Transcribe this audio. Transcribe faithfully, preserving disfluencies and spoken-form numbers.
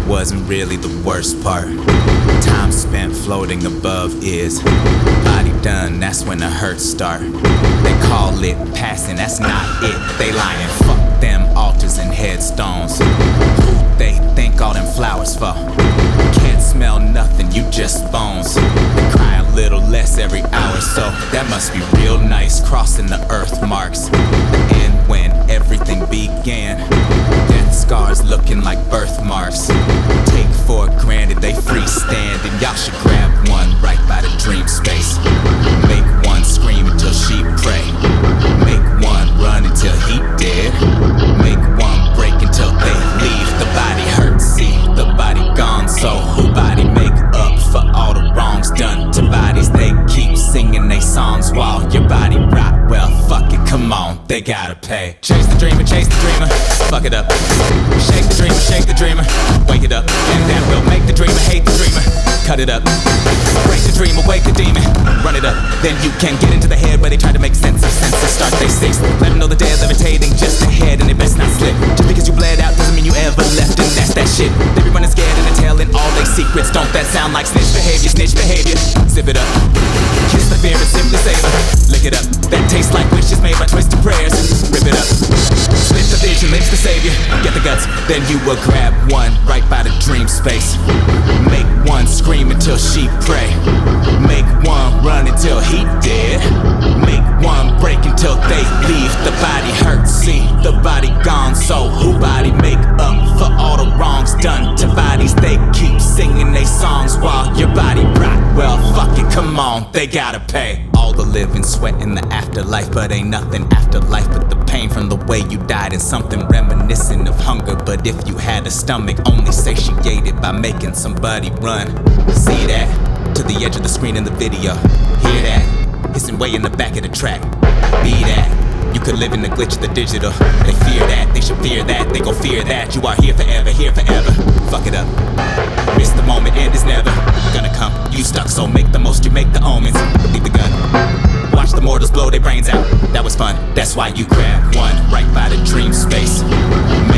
wasn't really the worst part. Time spent floating above is body done, that's when the hurts start. They call it passing, that's not it. They lying, fuck them altars and headstones. Who they think all them flowers for? Can't smell nothing, you just bones. They cry a little less every hour, so that must be real nice, crossing the earth marks. The end when everything began. Death scars looking like birthmarks. Take for granted they freestand, and y'all should grab one right by the dream space. Make one scream until she pray. Make one run until he dead. Make one break until they leave. The body hurts, see, the body gone. So who body make up for all the wrongs done to bodies? They keep singing they songs while your body rot. Well, fuck it, come on, they gotta pay. Chase the dreamer, chase the dreamer, fuck it up. Shake the dreamer, shake the dreamer, wake it up. And that will make the dreamer hate the dreamer. Cut it up. Break the dream, awake the demon. Run it up. Then you can get into the head where they try to make sense of senses. Start they six. Let them know the dead levitating just ahead, and they best not slip. Just because you bled out doesn't mean you ever left, and that's that shit. They be running scared and they're telling all their secrets. Don't that sound like snitch behavior? Snitch behavior. Zip it up. Kiss the fear and simply savor. Lick it up. That tastes like wishes made by twisted prayers. Rip it up. Split the vision, lynch the savior. Get the guts, then you will grab one right by the dream space. Make one scream until she pray. Make one run until he dead. Make one break until they leave. The body hurts, see, the body gone. So who body make up for all the wrongs done to bodies? They keep singing they songs while your body rot. Well, fuck it, come on, they gotta pay. All the living sweat in the afterlife, but ain't nothing afterlife but the pain from the way you died, and something reminiscent of hunger. But if you had a stomach, only satiated by making somebody run. See that? To the edge of the screen in the video. Hear that? Hissing way in the back of the track. Be that. You could live in the glitch of the digital. They fear that, they should fear that, they gon' fear that. You are here forever, here forever. Fuck it up. Miss the moment, end is never gonna come. You stuck, so make the most, you make the omens. Leave the gun. Watch the mortals blow their brains out. That was fun, that's why you grab one right by the dream space. Make